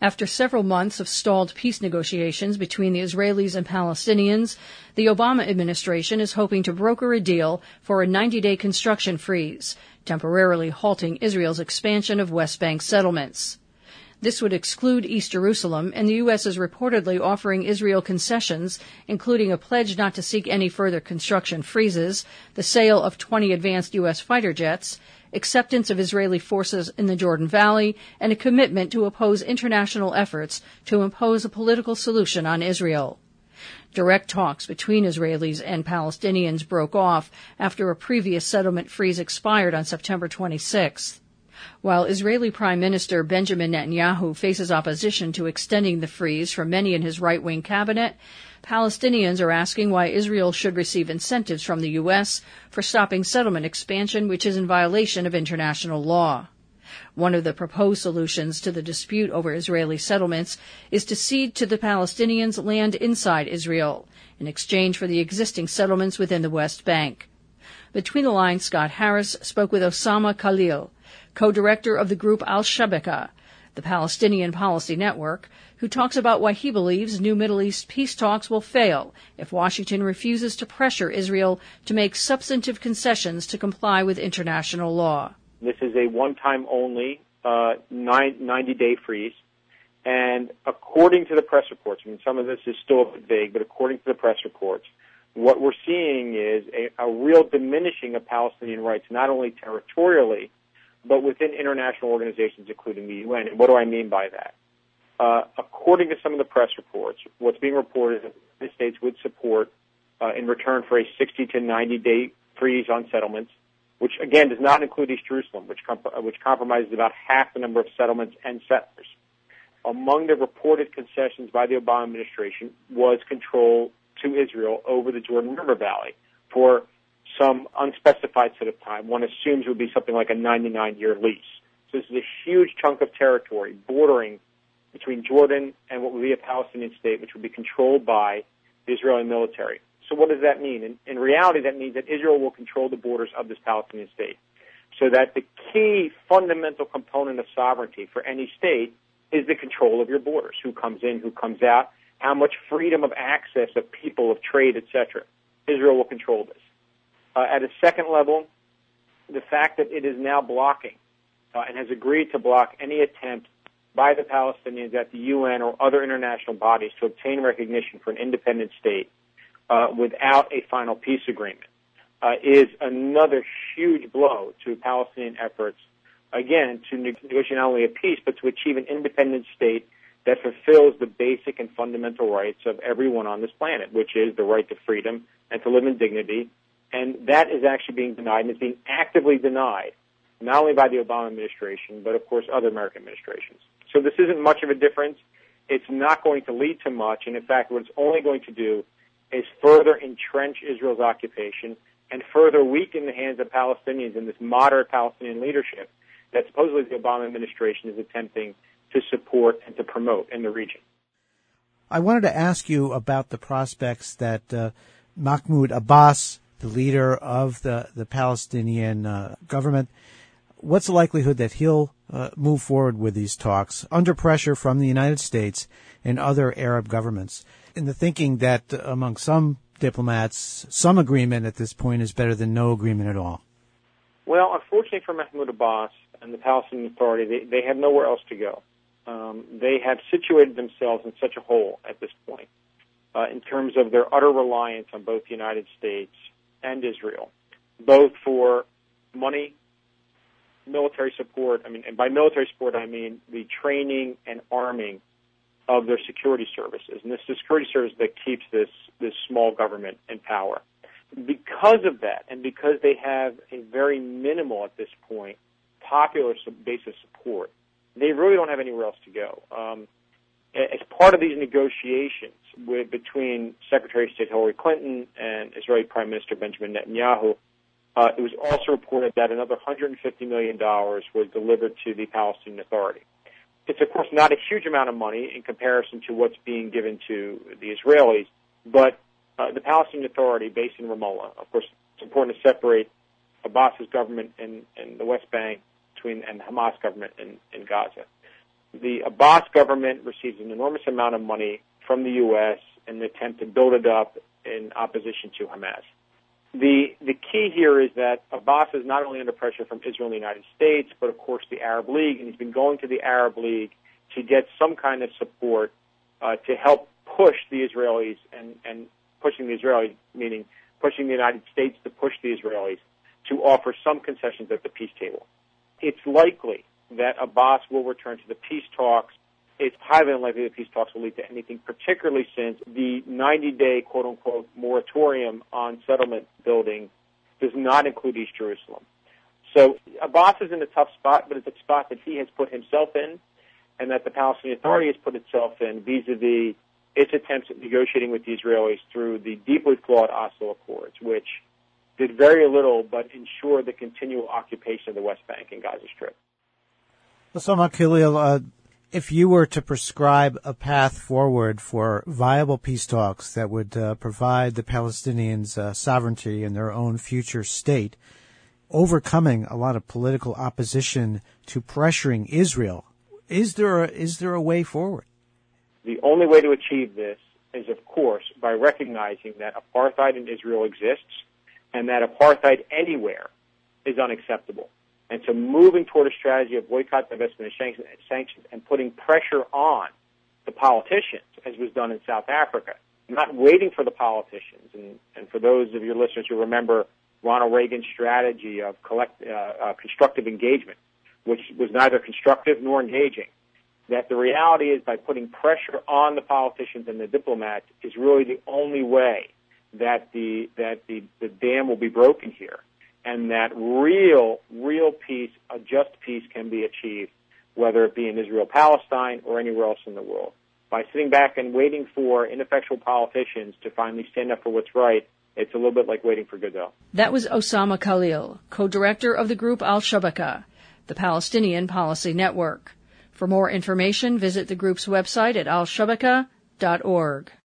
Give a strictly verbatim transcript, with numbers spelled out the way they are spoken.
After several months of stalled peace negotiations between the Israelis and Palestinians, the Obama administration is hoping to broker a deal for a ninety-day construction freeze, temporarily halting Israel's expansion of West Bank settlements. This would exclude East Jerusalem, and the U S is reportedly offering Israel concessions, including a pledge not to seek any further construction freezes, the sale of twenty advanced U S fighter jets, acceptance of Israeli forces in the Jordan Valley, and a commitment to oppose international efforts to impose a political solution on Israel. Direct talks between Israelis and Palestinians broke off after a previous settlement freeze expired on September twenty-sixth. While Israeli Prime Minister Benjamin Netanyahu faces opposition to extending the freeze from many in his right-wing cabinet, Palestinians are asking why Israel should receive incentives from the U S for stopping settlement expansion, which is in violation of international law. One of the proposed solutions to the dispute over Israeli settlements is to cede to the Palestinians land inside Israel in exchange for the existing settlements within the West Bank. Between the lines, Scott Harris spoke with Osama Khalil, co-director of the group Al-Shabaka, the Palestinian Policy Network, who talks about why he believes new Middle East peace talks will fail if Washington refuses to pressure Israel to make substantive concessions to comply with international law. This is a one-time only uh, ninety-day freeze, and according to the press reports, I mean, some of this is still a bit vague, but according to the press reports, what we're seeing is a, a real diminishing of Palestinian rights, not only territorially, but within international organizations, including the U N. And what do I mean by that? Uh, according to some of the press reports, what's being reported is that the United States would support, uh, in return for a sixty to ninety day freeze on settlements, which, again, does not include East Jerusalem, which, comp- which compromises about half the number of settlements and settlers. Among the reported concessions by the Obama administration was control to Israel over the Jordan River Valley for some unspecified set of time. One assumes it would be something like a ninety-nine year lease. So this is a huge chunk of territory bordering between Jordan and what would be a Palestinian state, which would be controlled by the Israeli military. So what does that mean? In, in reality, that means that Israel will control the borders of this Palestinian state. So that the key fundamental component of sovereignty for any state is the control of your borders, who comes in, who comes out, how much freedom of access of people, of trade, et cetera. Israel will control this. Uh, at a second level, the fact that it is now blocking uh, and has agreed to block any attempt by the Palestinians at the U N or other international bodies to obtain recognition for an independent state uh, without a final peace agreement uh, is another huge blow to Palestinian efforts, again, to negotiate not only a peace, but to achieve an independent state that fulfills the basic and fundamental rights of everyone on this planet, which is the right to freedom and to live in dignity. And that is actually being denied, and it's being actively denied, not only by the Obama administration, but, of course, other American administrations. So this isn't much of a difference. It's not going to lead to much, and, in fact, what it's only going to do is further entrench Israel's occupation and further weaken the hands of Palestinians in this moderate Palestinian leadership that supposedly the Obama administration is attempting to support and to promote in the region. I wanted to ask you about the prospects that uh, Mahmoud Abbas, the leader of the, the Palestinian uh, government, what's the likelihood that he'll uh, move forward with these talks under pressure from the United States and other Arab governments, in the thinking that uh, among some diplomats, some agreement at this point is better than no agreement at all? Well, unfortunately for Mahmoud Abbas and the Palestinian Authority, they, they have nowhere else to go. Um, they have situated themselves in such a hole at this point uh, in terms of their utter reliance on both the United States and Israel, both for money, military support. I mean, and by military support, I mean the training and arming of their security services. And this is the security service that keeps this, this small government in power. Because of that, and because they have a very minimal, at this point, popular base of support, they really don't have anywhere else to go. Um, as part of these negotiations with, between Secretary of State Hillary Clinton and Israeli Prime Minister Benjamin Netanyahu, uh, it was also reported that another one hundred fifty million dollars was delivered to the Palestinian Authority. It's, of course, not a huge amount of money in comparison to what's being given to the Israelis, but uh, the Palestinian Authority, based in Ramallah, of course, it's important to separate Abbas's government in, in the West Bank between and the Hamas government in, in Gaza. The Abbas government receives an enormous amount of money from the U S in an attempt to build it up in opposition to Hamas. The the key here is that Abbas is not only under pressure from Israel and the United States, but of course the Arab League, and he's been going to the Arab League to get some kind of support uh, to help push the Israelis, and, and pushing the Israelis, meaning pushing the United States to push the Israelis to offer some concessions at the peace table. It's likely that Abbas will return to the peace talks. It's highly unlikely that peace talks will lead to anything, particularly since the ninety-day, quote-unquote, moratorium on settlement building does not include East Jerusalem. So Abbas is in a tough spot, but it's a spot that he has put himself in and that the Palestinian Authority has put itself in vis-a-vis its attempts at negotiating with the Israelis through the deeply flawed Oslo Accords, which did very little but ensured the continual occupation of the West Bank and Gaza Strip. Osama Khalil, uh, if you were to prescribe a path forward for viable peace talks that would uh, provide the Palestinians uh, sovereignty in their own future state, overcoming a lot of political opposition to pressuring Israel, is there a, is there a way forward? The only way to achieve this is, of course, by recognizing that apartheid in Israel exists and that apartheid anywhere is unacceptable. And so moving toward a strategy of boycott, divestment, and sanctions and putting pressure on the politicians, as was done in South Africa, not waiting for the politicians. And, and for those of your listeners who remember Ronald Reagan's strategy of collect, uh, uh, constructive engagement, which was neither constructive nor engaging, that the reality is by putting pressure on the politicians and the diplomats is really the only way that the that the, the dam will be broken here, and that real, real peace, a just peace can be achieved, whether it be in Israel-Palestine or anywhere else in the world. By sitting back and waiting for ineffectual politicians to finally stand up for what's right, it's a little bit like waiting for Godot. That was Osama Khalil, co-director of the group Al-Shabaka, the Palestinian Policy Network. For more information, visit the group's website at al shabaka dot org.